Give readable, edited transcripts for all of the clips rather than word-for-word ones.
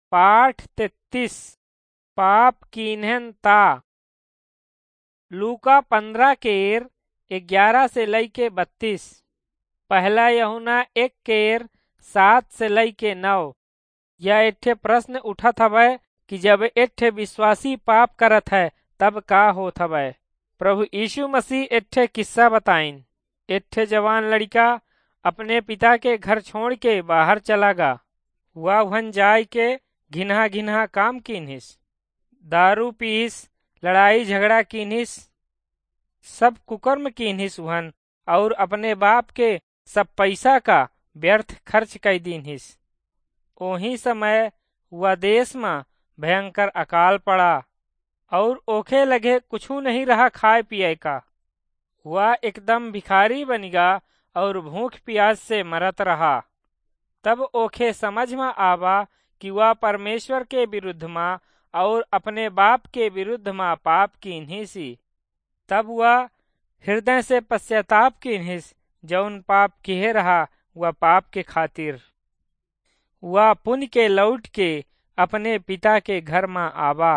पाठ 33 पाप कीन्हन ता। लूका 15 केर 11 से लईके 32। पहला यूहन्ना 1 केर 7 से लईके 9। यह एठे प्रश्न उठत हवै कि जब एठे विश्वासी पाप करत है तब का होत हवै। प्रभु यीशु मसीह एठे किस्सा बताइन। एठे जवान लड़का अपने पिता के घर छोड़ के बाहर चला गा। वह वहन जाय के घिन्हा घिन्हा काम कीन्हिस, दारू पीहिस, लड़ाई झगड़ा कीन्हिस, सब कुकर्म कीन्हिस वहन और अपने बाप के सब पैसा का व्यर्थ खर्च कर दीन्हिस। ओही समय वह देश में भयंकर अकाल पड़ा और ओखे लगे कुछू नहीं रहा खाए पिए का। वह एकदम भिखारी बन गा और भूख प्यास से मरत रहा। तब ओखे समझ में आवा कि वह परमेश्वर के विरुद्ध में और अपने बाप के विरुद्ध में पाप कीन्हिसी। तब वह हृदय से पश्चाताप कीन्हिस, जौन पाप किए रहा वह पाप के खातिर। वह पुण्य के लौट के अपने पिता के घर में आवा।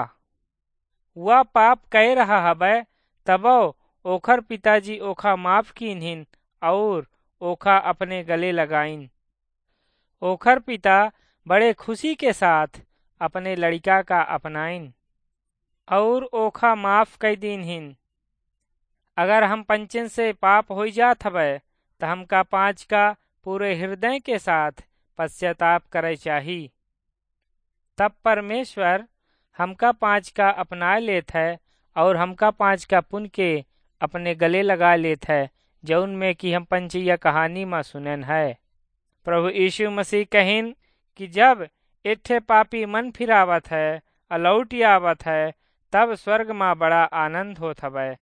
वह पाप कह रहा हबै तबो ओखर पिताजी ओखा माफ कीन्हिन और ओखा अपने गले लगाइन। ओखर पिता बड़े खुशी के साथ अपने लड़का का अपनाइन और ओखा माफ कर दीन्हिन। अगर हम पंचन से पाप हो जात हबै तो हमका 5 का पूरे हृदय के साथ पश्चाताप करे चाही। तब परमेश्वर हमका 5 का अपना लेत है और हमका 5 का पुण्य के अपने गले लगा लेत है, जौन में कि हम पंचीय कहानी में सुनन है। प्रभु यीशु मसीह कहिन कि जब एठे पापी मन फिरावत है, अलौट आवत है, तब स्वर्ग में बड़ा आनंद होत हवै।